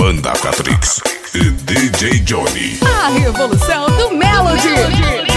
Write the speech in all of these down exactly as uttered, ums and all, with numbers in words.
Banda Catrix e D J Johnny. A revolução do Melody. Melody.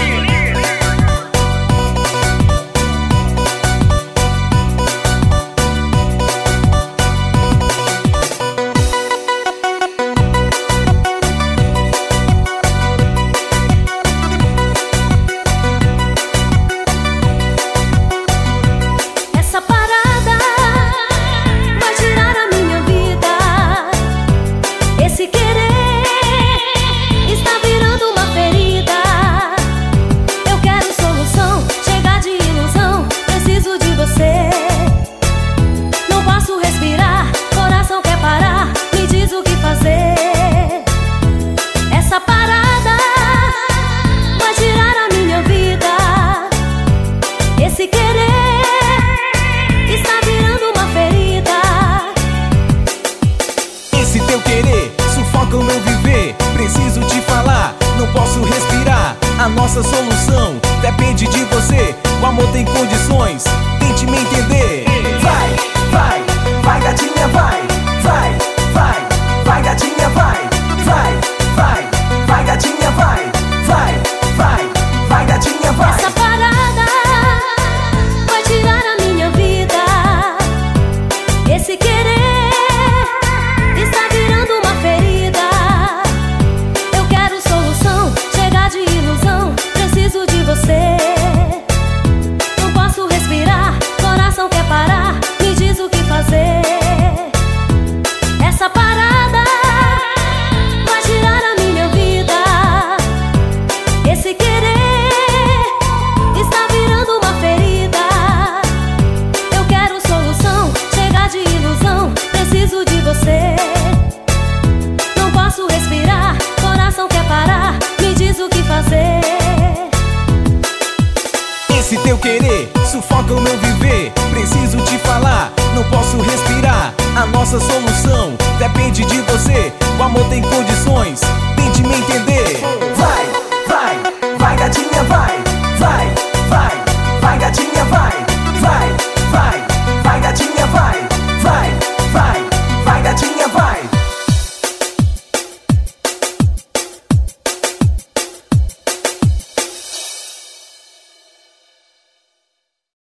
Esse teu querer sufoca o meu viver. Preciso te falar, não posso respirar. A nossa solução depende de você. O amor tem condições, tente me entender. Vai, vai, vai gatinha, vai. Vai, vai, vai gatinha, vai. Vai, vai, vai gatinha, vai. Vai, vai, vai gatinha, vai. Essa parada vai tirar a minha vida. Esse querer está virando uma ferida. Eu quero solução, chega de ilusão. Preciso de você. Não posso respirar, coração quer parar. Me diz o que fazer. Essa parada vai tirar a minha vida. Esse querer está virando uma ferida. Eu quero solução, chega de ilusão. Preciso de você. Não posso respirar, coração quer parar. Me diz o que fazer. Esse teu querer sufoca o meu viver. Preciso te falar, não posso respirar. A nossa solução depende de você. O amor tem condições,